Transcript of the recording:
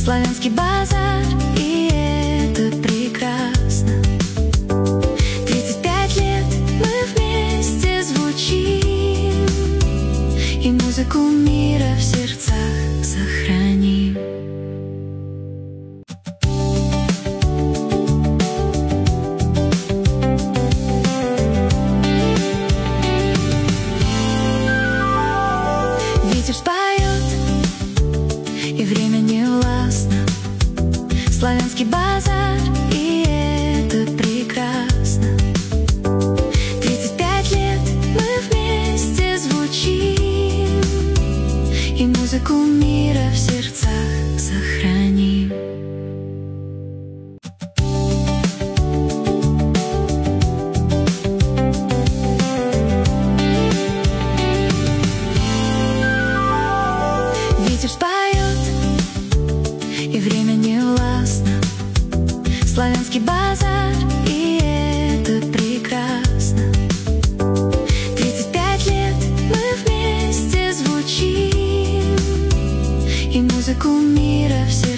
Славянский базар, и это прекрасно. 35 лет мы вместе звучим, и музыку мира в сердцах сохраним. Ветер споет, и время не властно. Славянский базар, и это прекрасно. 35 лет мы вместе звучим, и музыку мира в сердцах сохраним. Ветер споет, и время не властно. Славянский базар, и это прекрасно. 35 лет мы вместе звучим, и музыку мира все